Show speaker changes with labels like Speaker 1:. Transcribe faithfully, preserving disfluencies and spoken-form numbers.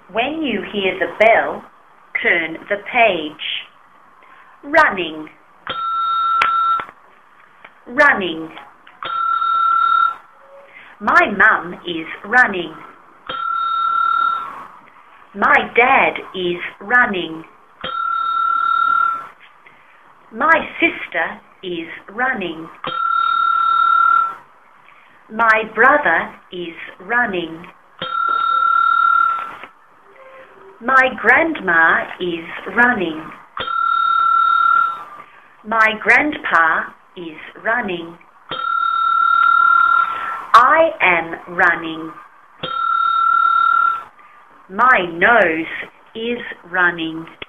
Speaker 1: When you hear the bell, turn the page. Running, running. My mum is running. My dad is running. My sister is running. My brother is running. My grandma is running. My grandpa is running. I am running. My nose is running.